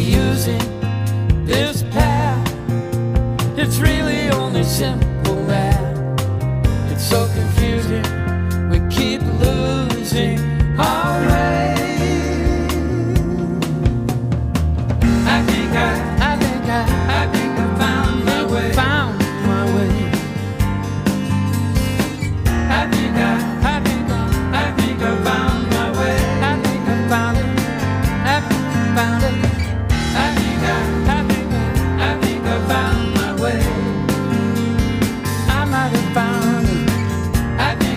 using this path. It's really only simple math. It's so confusing, we keep losing our way. I think I found my way. I think I found my way. I think I found it. I found it. I think I found my way. I might have found it. I think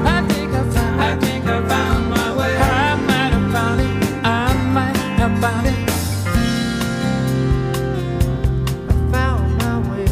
I found my way. I might have found it. I might have found it. I found my way.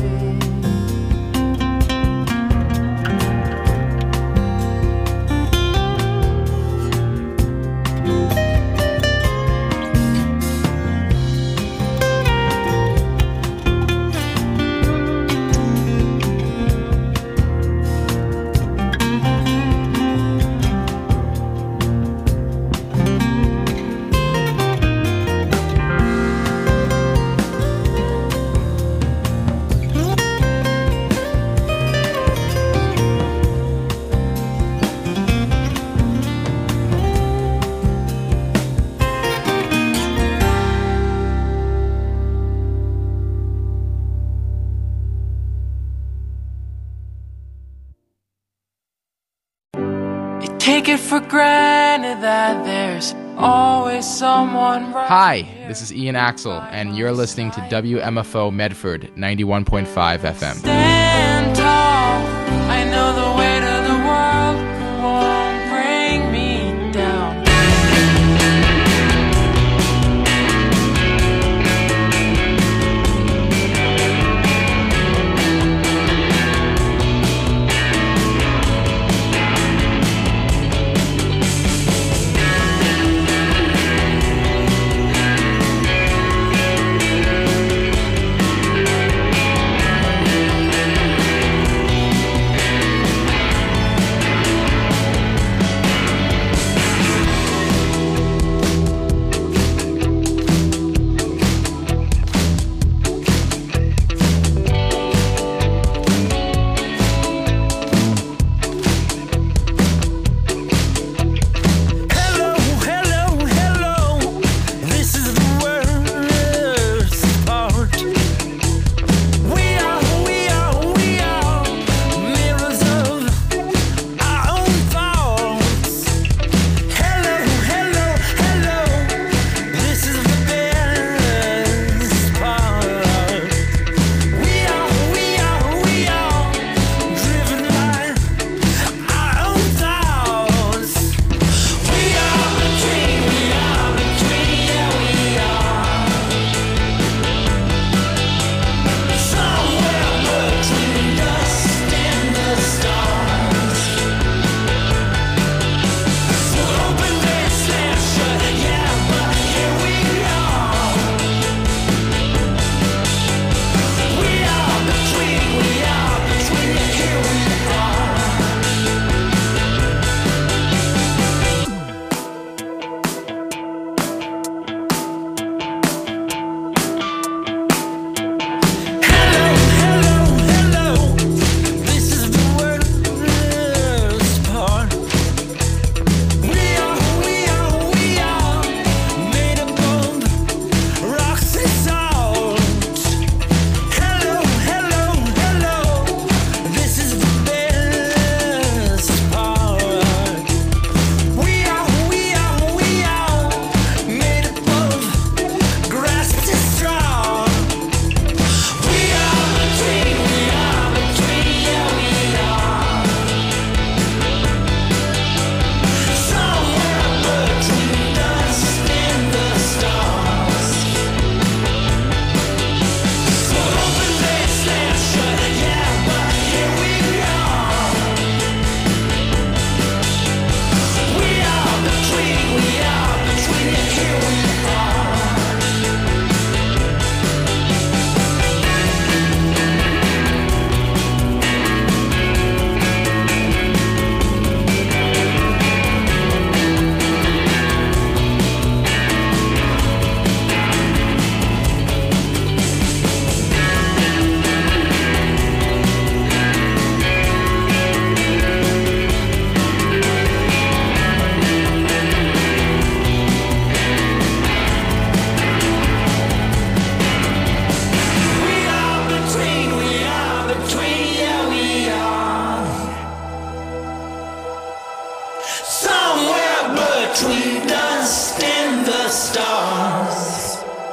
Take it for granted that there's always someone right. Hi, this is Ian Axel, and you're listening to WMFO Medford 91.5 FM. Stand tall. I know the weight of the world won't bring me down. Somewhere between dust and the stars.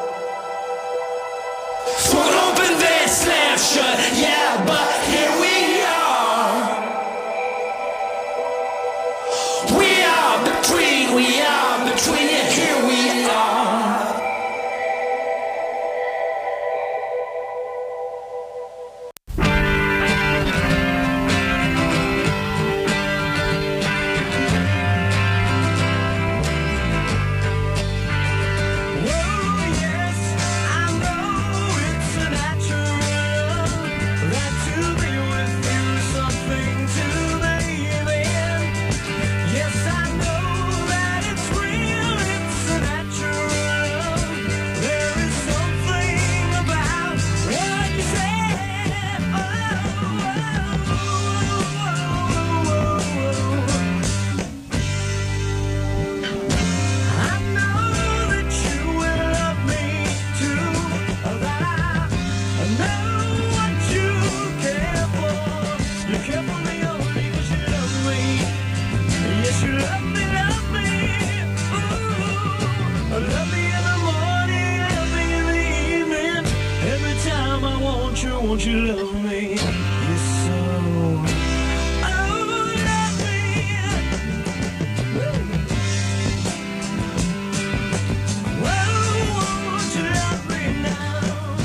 Swung open, then slammed shut. Yeah, but here we are. We are between, yeah, here we are. Won't you love me? Yes, so. Oh, love me. Whoa, won't you love me now?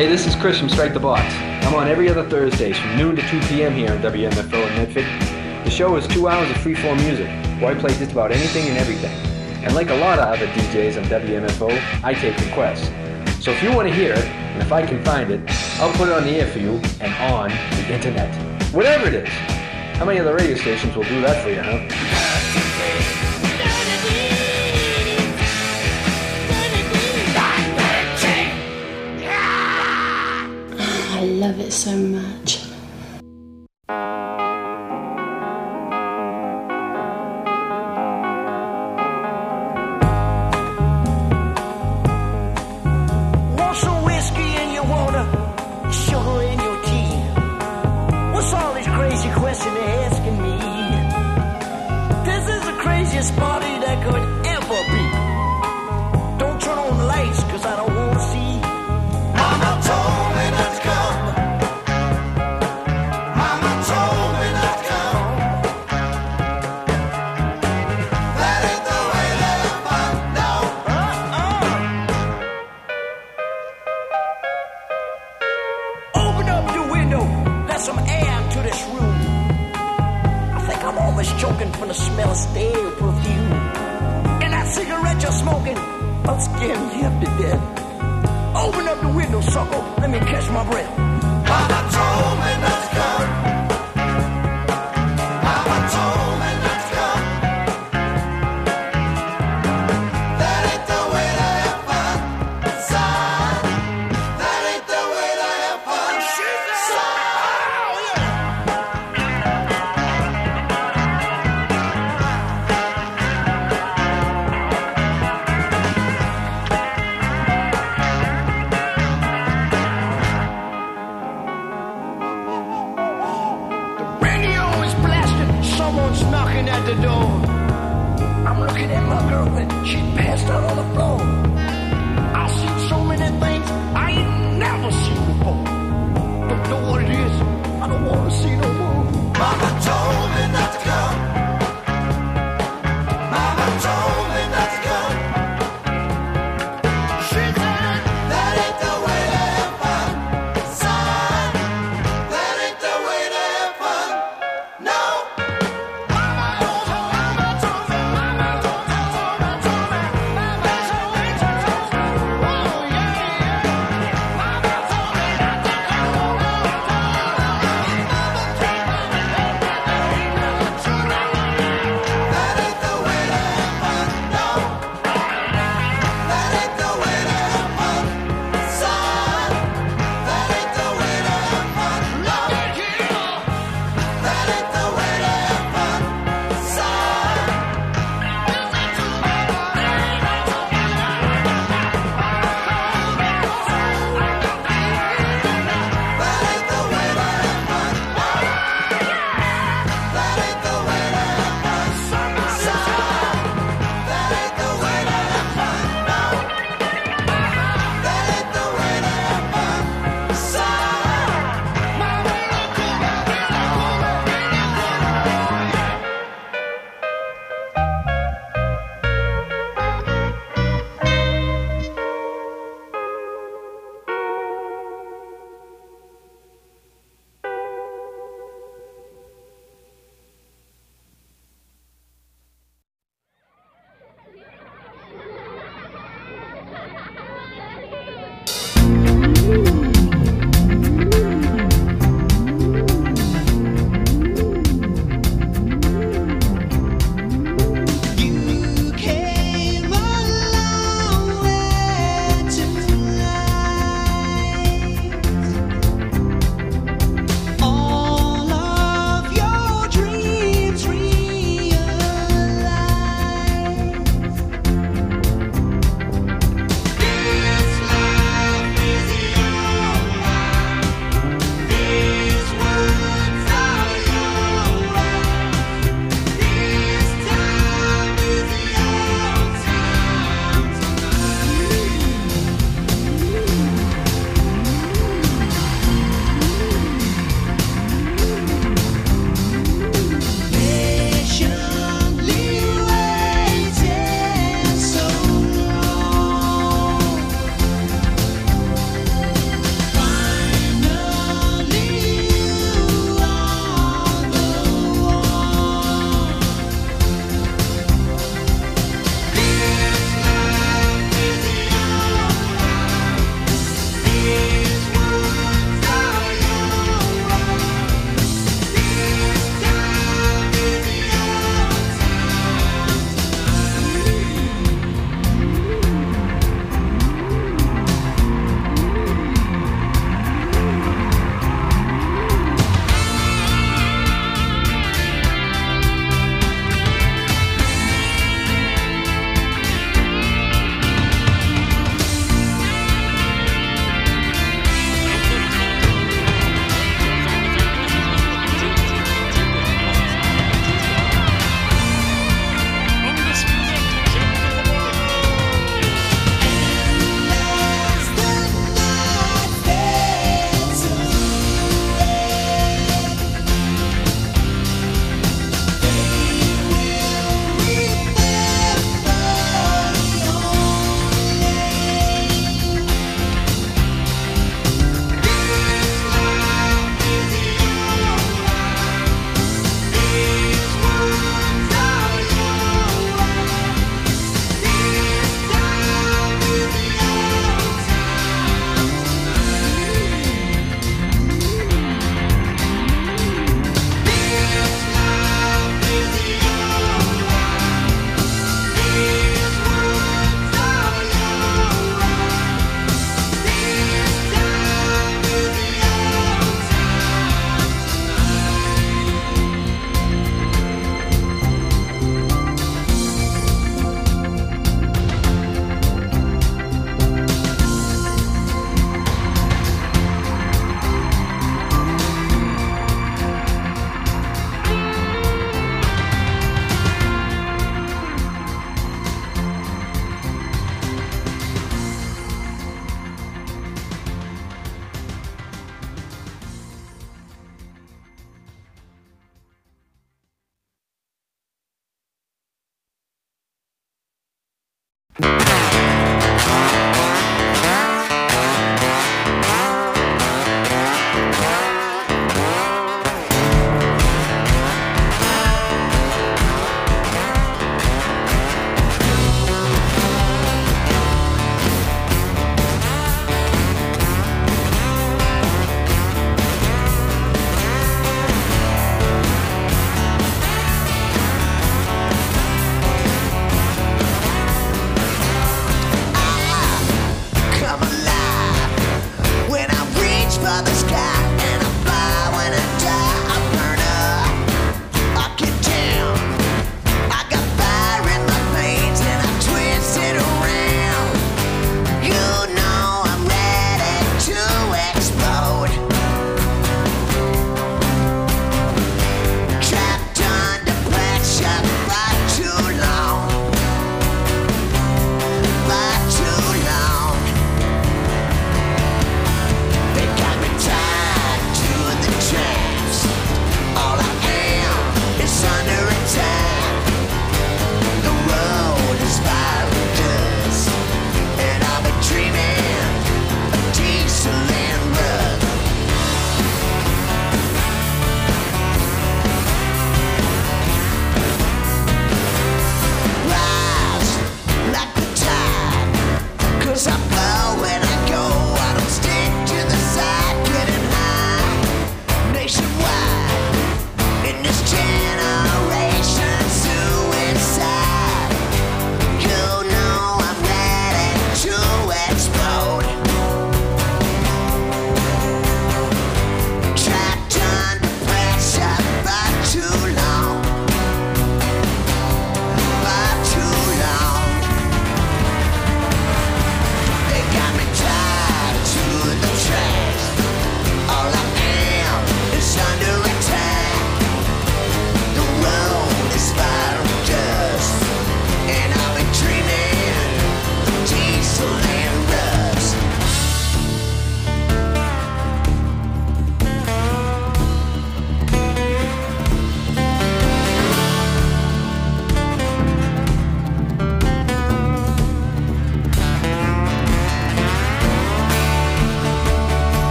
Hey, this is Chris from Strike the Box. I'm on every other Thursdays from noon to 2 p.m. here on WMFO in Medford. The show is 2 hours of free-form music, where I play just about anything and everything. And like a lot of other DJs on WMFO, I take requests. So if you want to hear it, and if I can find it, I'll put it on the air for you and on the internet. Whatever it is. How many other radio stations will do that for you, huh? I love it so much. Want some whiskey in your water, sugar in your tea? What's all these crazy questions they're asking me? This is the craziest party that could ever be. Don't turn on the lights, cause I don't want to see. Mama told me not to come. Mama told me not to come. That ain't the way that I find out. Open up your window, let some air into this room. I think I'm almost choking from the smell of stale perfume. And that cigarette you're smoking, I'm scaring me half to death. Open up the window, sucker. Let me catch my breath. Mama told me not to come. Mama told me not to come. That ain't the way to have fun, son. That ain't the way to have fun, son. Radio is blasting, someone's knocking at the door. I'm looking at my girlfriend, she passed out on the floor. I've seen so many things I ain't never seen before. Don't know what it is, I don't want to see no more. Mama told me not to come. Mama told me not to come. She said, that ain't the way to have fun, son. That ain't the way to have fun, no. Mama told me, mama told me, mama told me, mama told me, mama told me.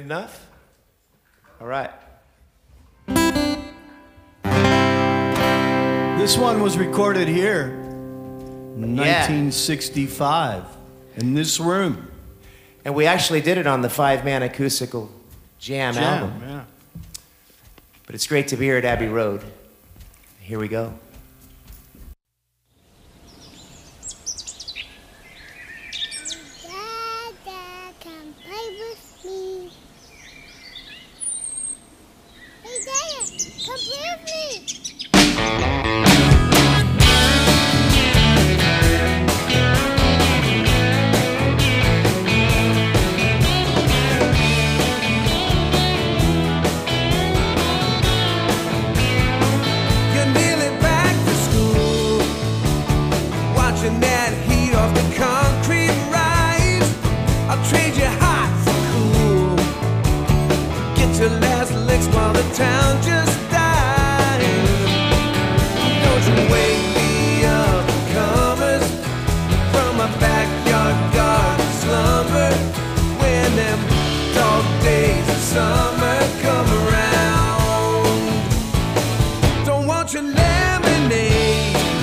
enough? All right. This one was recorded here in 1965 in this room. And we actually did it on the 5-man acoustical jam album. Yeah. But it's great to be here at Abbey Road. Here we go. Dada, come play with me. Hey, Dada, come play with me. That heat off the concrete rise, I'll trade you hot for cool. Get your last licks while the town just dies. Don't you wake me up, comers, from my backyard garden slumber. When them dog days of summer come around, don't want your lemonade.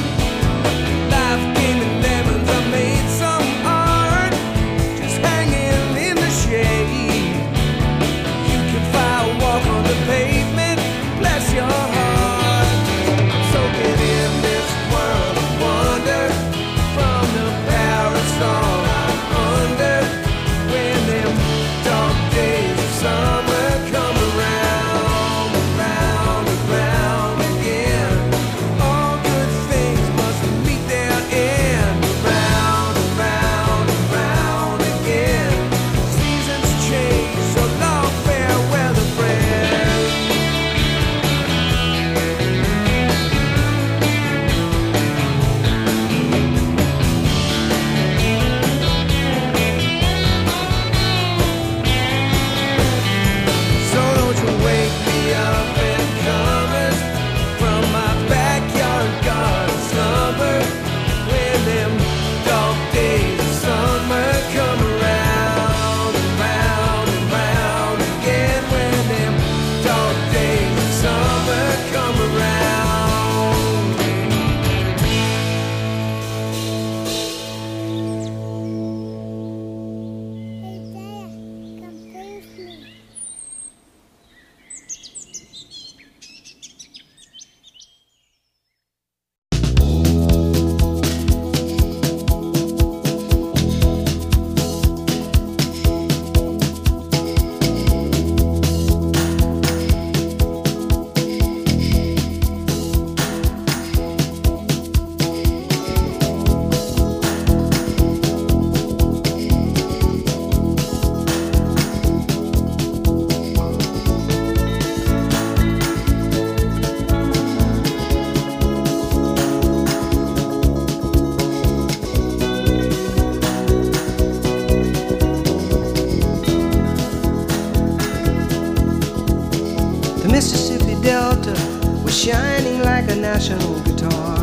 Shining like a national guitar.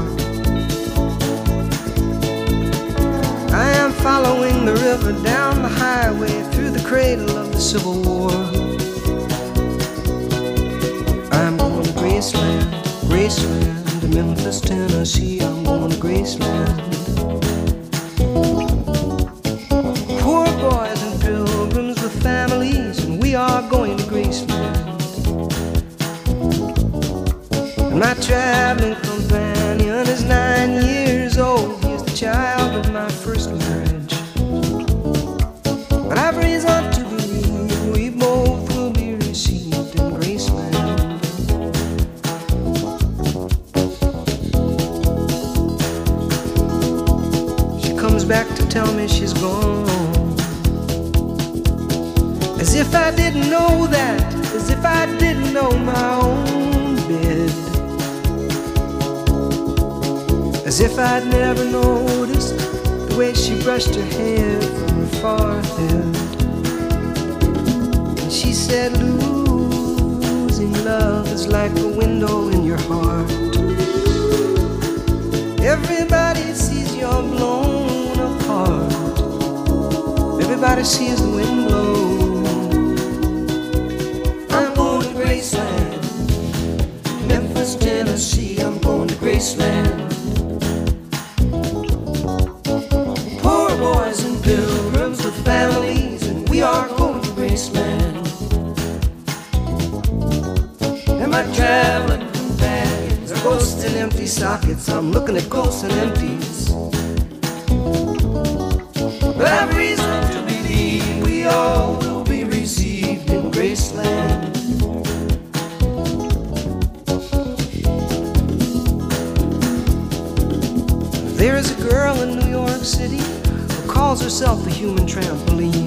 I am following the river down the highway through the cradle of the Civil War. I'm going to Graceland, Graceland, to Memphis, Tennessee. I'm going to Graceland. Poor boys and pilgrims with families, and we are going to Graceland. My traveling companion is 9 years old. He is the child of my first marriage. But I've reason to believe we both will be received in Graceland. She comes back to tell me she's gone, as if I didn't know that, as if I didn't know my own bed. As if I'd never noticed the way she brushed her hair from her forehead. And she said, losing love is like a window in your heart. Everybody sees you're blown apart. Everybody sees the wind blow. my traveling companions are ghosts in empty sockets. I'm looking at ghosts and empties. But I have reason to believe we all will be received in Graceland. There is a girl in New York City who calls herself a human trampoline.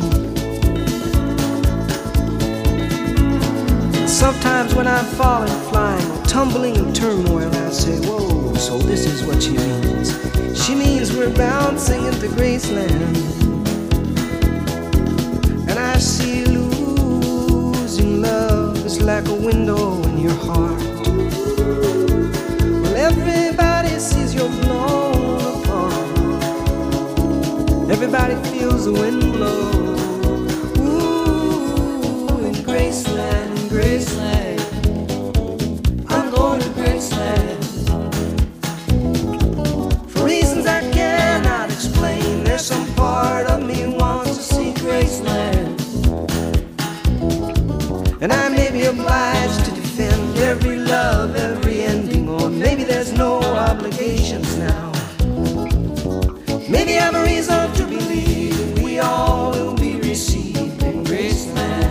Sometimes when I'm falling, flying, or tumbling in turmoil, I say, whoa, so this is what she means. She means we're bouncing into Graceland. And I see losing love is like a window in your heart. Well, everybody sees you're blown apart. Everybody feels the wind blow. Ooh, in Graceland, in Graceland, I'm going to Graceland. For reasons I cannot explain, there's some part of me wants to see Graceland. And I may be obliged to defend every love, every ending, or maybe there's no obligations now. Maybe I have a reason to believe we all will be received in Graceland.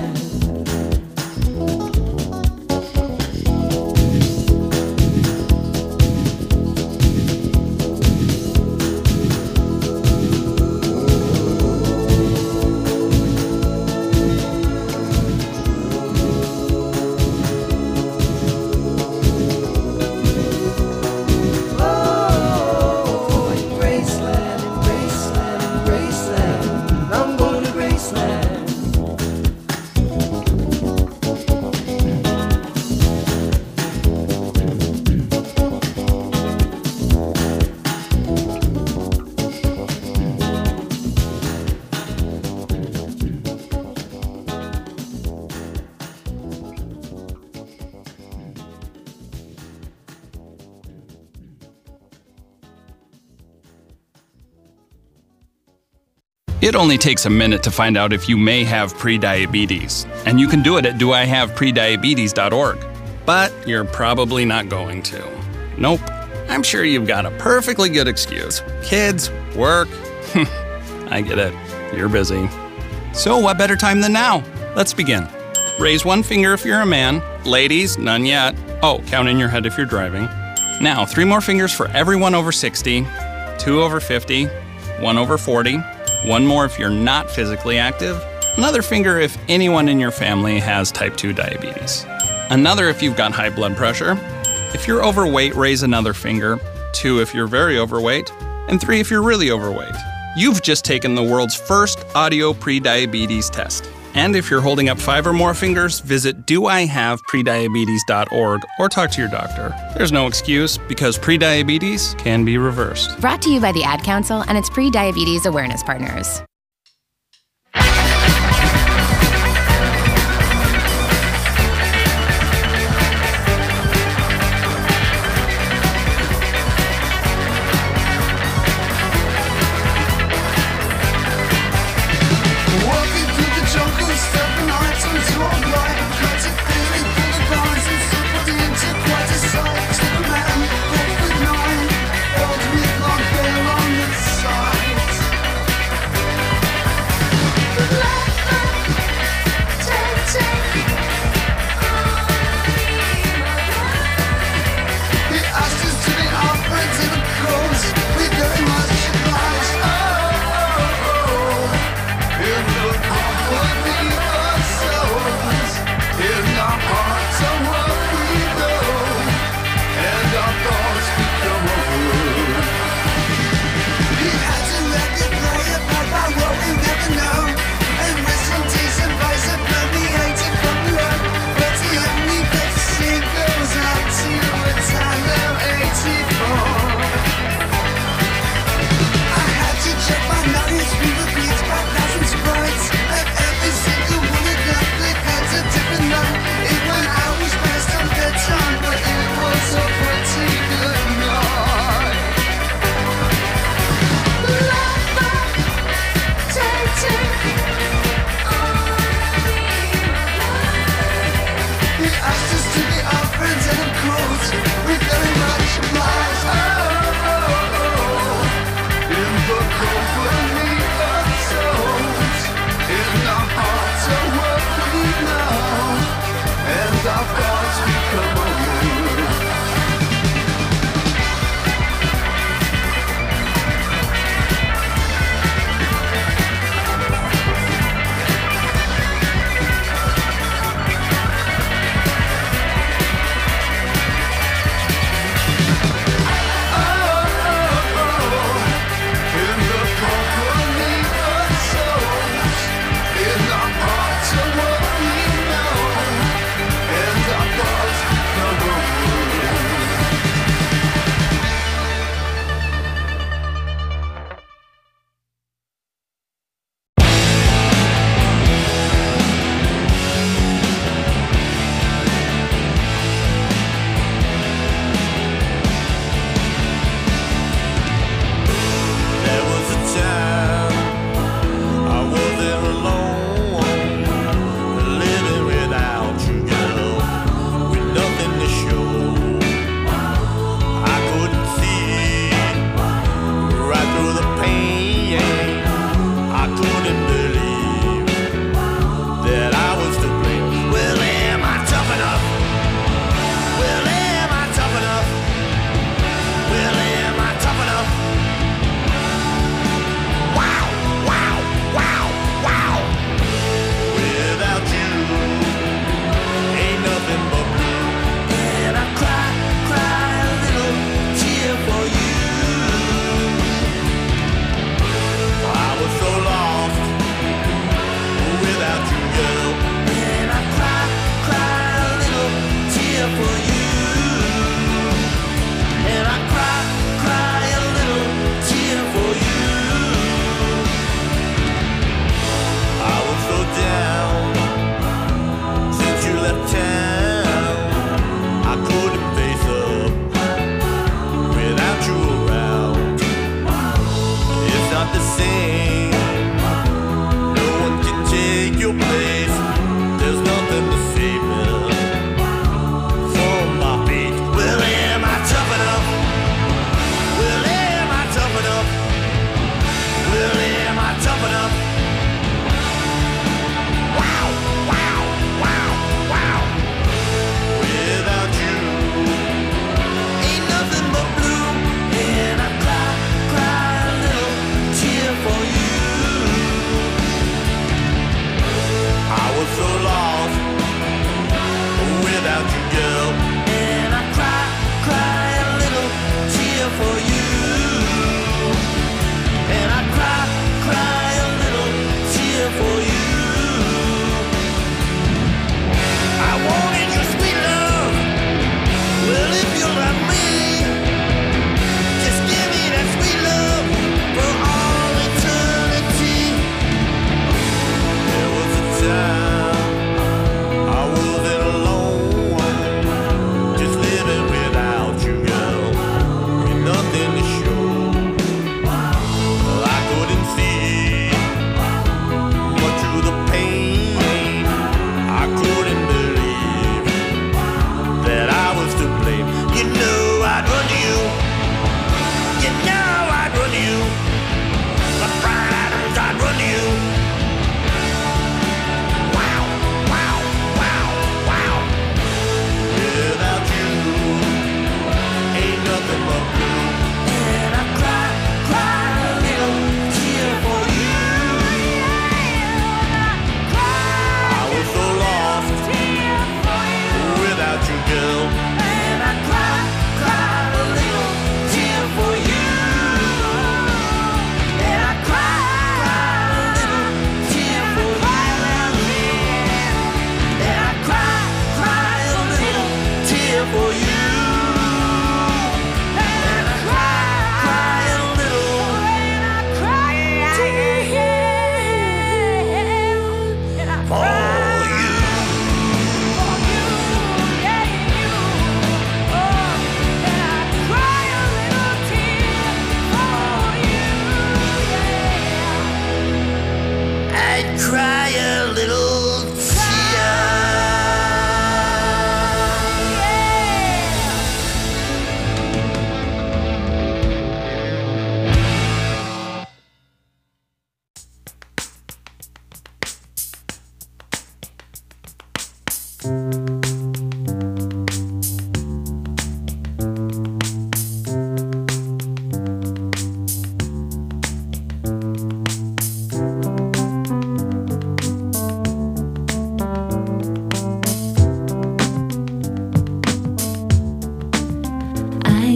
It only takes a minute to find out if you may have prediabetes, and you can do it at doihaveprediabetes.org. But you're probably not going to. Nope. I'm sure you've got a perfectly good excuse. Kids, work. I get it. You're busy. So what better time than now? Let's begin. Raise one finger if you're a man. Ladies, none yet. Oh, count in your head if you're driving. Now, 3 more fingers for everyone over 60, 2 over 50, 1 over 40, 1 more if you're not physically active, another finger if anyone in your family has type 2 diabetes, another if you've got high blood pressure. If you're overweight, raise another finger, 2 if you're very overweight, and 3 if you're really overweight. You've just taken the world's first audio prediabetes test. And if you're holding up 5 or more fingers, visit doihaveprediabetes.org or talk to your doctor. There's no excuse because prediabetes can be reversed. Brought to you by the Ad Council and its pre-diabetes awareness partners.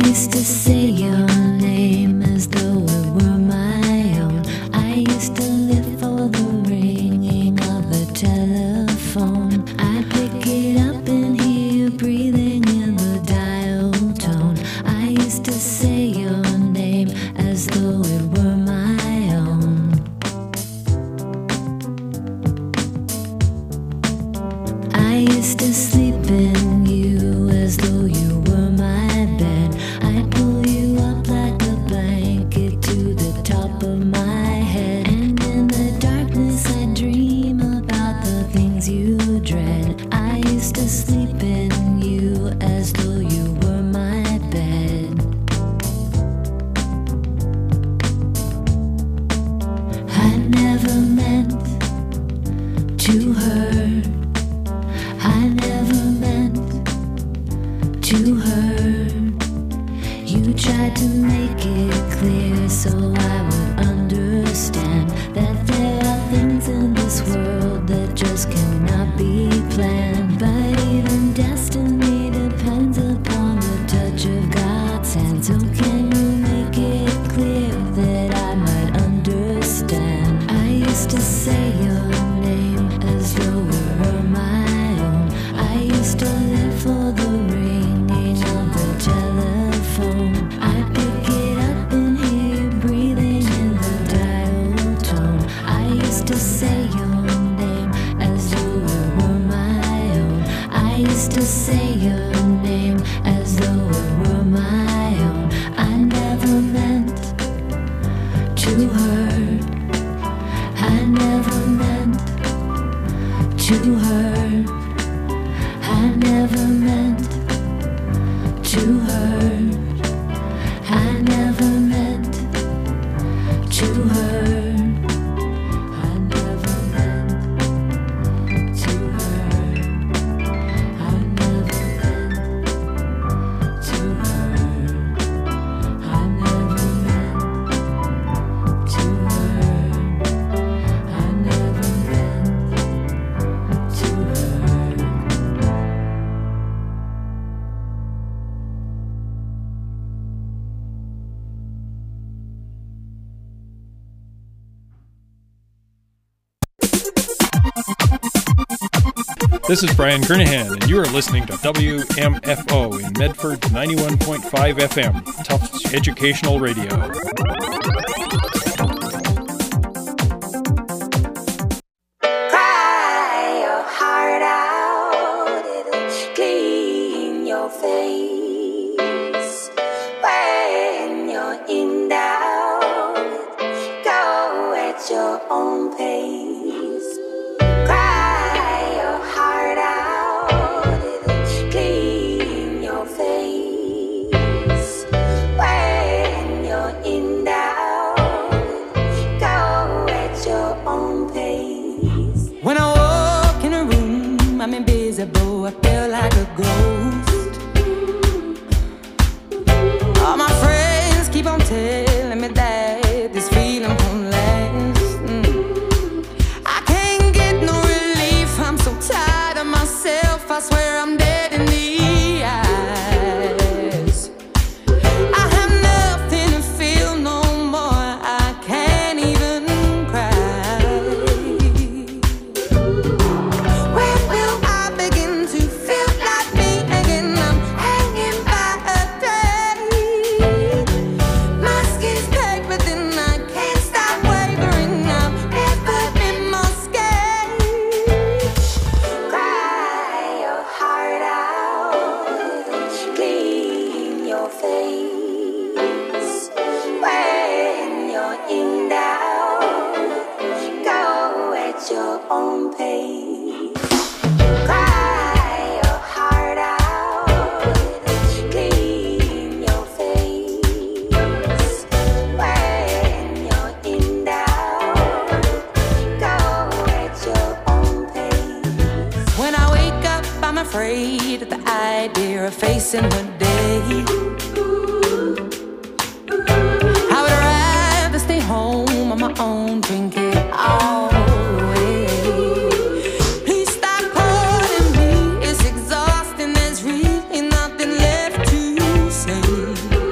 used to say your name as though it were my own. I used to live for the ringing of the telephone. I'd pick it up and hear you breathing in the dial tone. I used to say your name as though it were my own. I used to sleep in you as though you were my bed. I'd pull you up like a blanket to the top of my head. And in the darkness I'd dream about the things you dread. I used to sleep in you as though you were my bed. I never meant to hurt. I never meant to hurt. You tried to make it clear so I would understand that there are things in this world that just cannot be planned. But even destiny depends upon the touch of God's hand. So can you make it clear that I might understand? I used to say your name as though it were my own. I used to live for the ringing of the telephone. I'd pick it up and hear you breathing in the dial tone. I used to say your name as though it were my own. I used to say your name as though it were my own. I never meant to hurt. I never meant to hurt. I never meant to hurt. I never meant to hurt. I never meant to hurt. I never meant to hurt. I never meant to hurt. I never meant to hurt. This is Brian Kernahan, and you are listening to WMFO in Medford 91.5 FM, Tufts Educational Radio. Cry your heart out, it'll clean your face. When you're in doubt, go at your own pace. Cry your heart out, it'll clean your face. When you're in doubt, go at your own pace. When I walk in a room, I'm invisible, I feel like a ghost. All my friends keep on telling me that this feeling won't last. I can't get no relief, I'm so tired of myself, I swear I'm dead in the eyes. I have nothing to feel no more, I can't even cry. When will I begin to feel like me again? I'm hanging by a thread. My skin's packed, but then I can't stop wavering. I've never been more scared. Cry your heart out, clean your face. When you're in doubt, go at your own pace. Cry your heart out, clean your face. When you're in doubt, go at your own pace. When I wake up, I'm afraid at the idea of facing the day. I would rather stay home on my own, drink it all away. Please stop calling me, it's exhausting, there's really nothing left to say.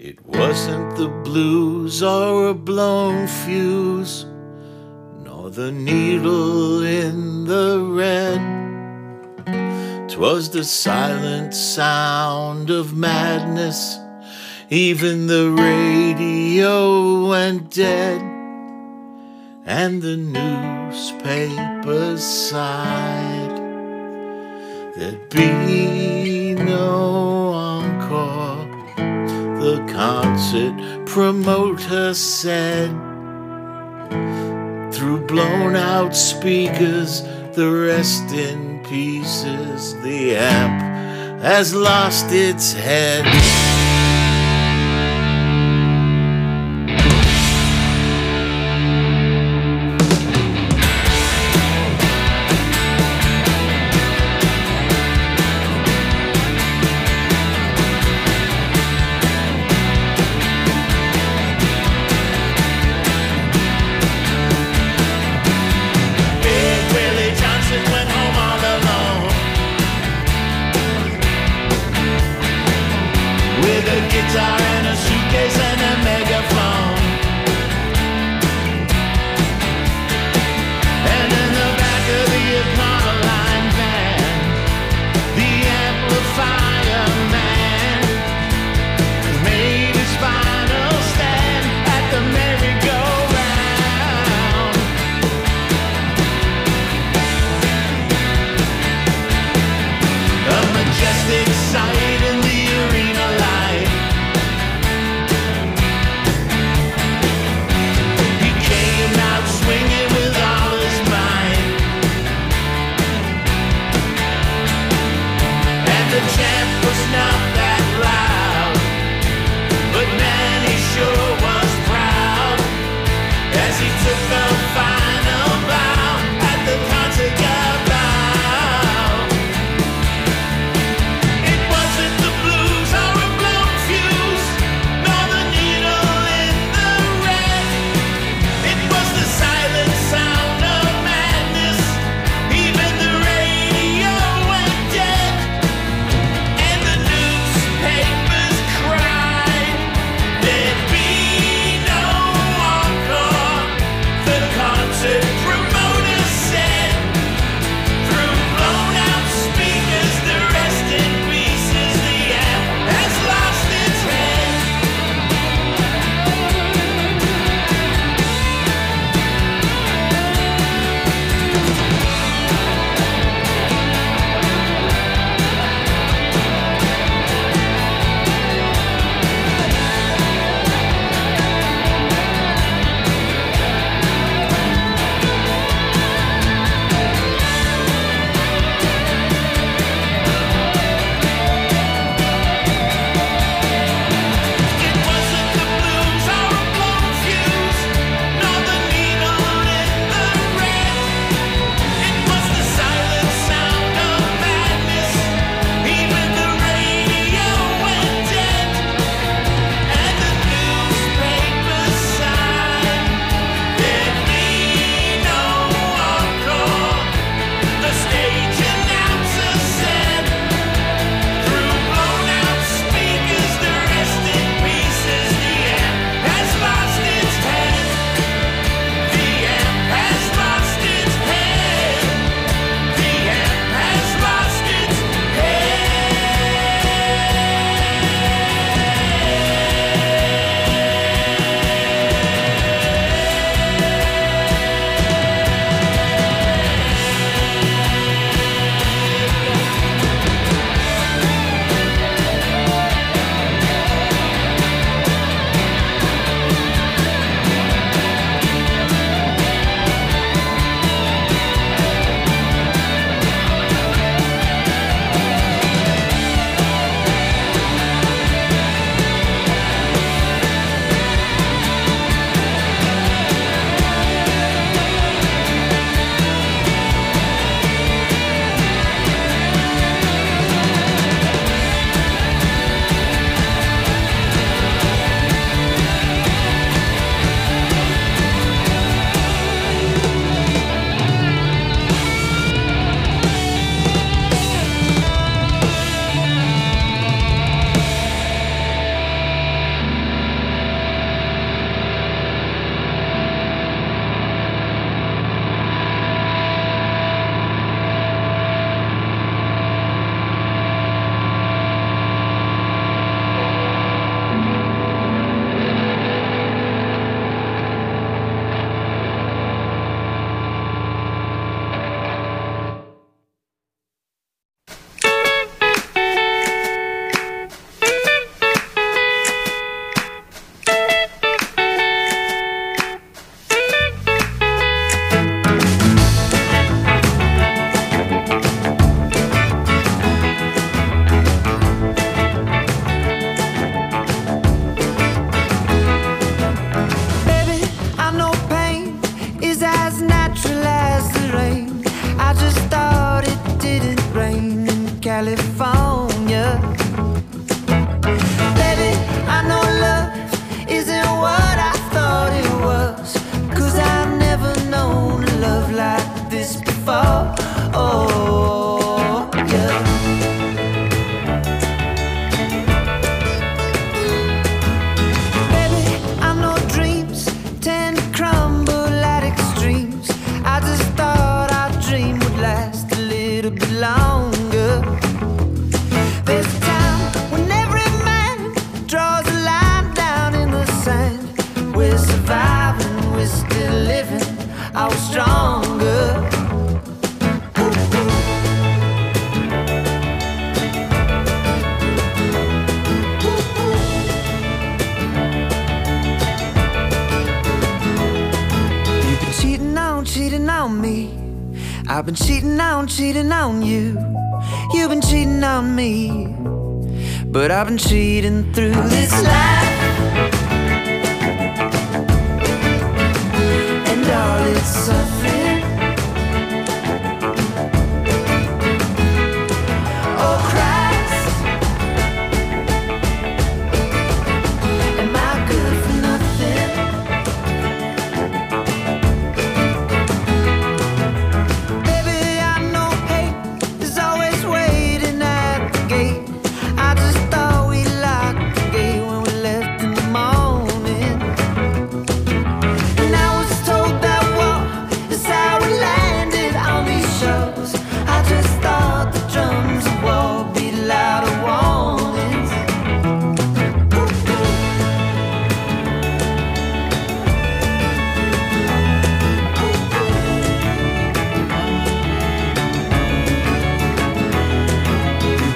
It wasn't the blues or a blown fuse, nor the needle in the red. 'Twas the silent sound of madness. Even the radio went dead, and the newspapers sighed. There'd be no encore, the concert promoter said. Through blown out speakers, the rest in pieces, the amp has lost its head. California. Baby, I know love isn't what I thought it was, 'cause I've never known a love like this before. Oh, yeah. Baby, I know dreams tend to crumble at extremes. I just thought our dream would last a little bit longer. There's a time when every man draws a line down in the sand. We're surviving, we're still living, I was stronger. You've been cheating on me. I've been cheating on you. You've been cheating on me, but I've been cheating through this life. And all its suffering.